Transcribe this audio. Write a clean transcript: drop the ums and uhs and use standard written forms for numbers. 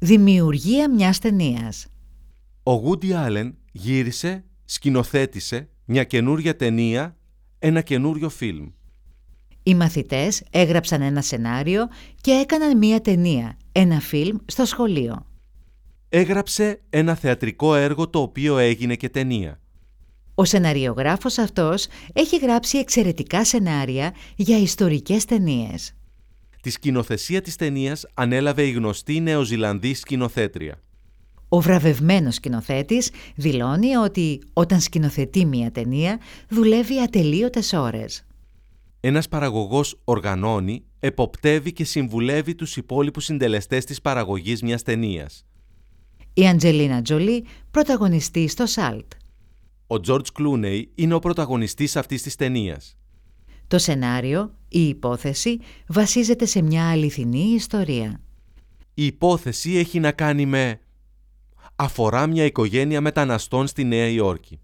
Δημιουργία μιας ταινίας. Ο Woody Allen γύρισε, σκηνοθέτησε μια καινούρια ταινία, ένα καινούριο φιλμ. Οι μαθητές έγραψαν ένα σενάριο και έκαναν μια ταινία, ένα φιλμ στο σχολείο. Έγραψε ένα θεατρικό έργο το οποίο έγινε και ταινία. Ο σεναριογράφος αυτός έχει γράψει εξαιρετικά σενάρια για ιστορικές ταινίες. Τη σκηνοθεσία της ταινίας ανέλαβε η γνωστή Νεοζηλανδή σκηνοθέτρια. Ο βραβευμένος σκηνοθέτης δηλώνει ότι όταν σκηνοθετεί μια ταινία δουλεύει ατελείωτες ώρες. Ένας παραγωγός οργανώνει, εποπτεύει και συμβουλεύει τους υπόλοιπους συντελεστές της παραγωγής μιας ταινίας. Η Αντζελίνα Τζολί πρωταγωνιστεί στο Salt. Ο Τζορτζ Κλούνεϊ είναι ο πρωταγωνιστής αυτής της ταινίας. Το σενάριο, η υπόθεση, βασίζεται σε μια αληθινή ιστορία. Η υπόθεση έχει να κάνει αφορά μια οικογένεια μεταναστών στη Νέα Υόρκη.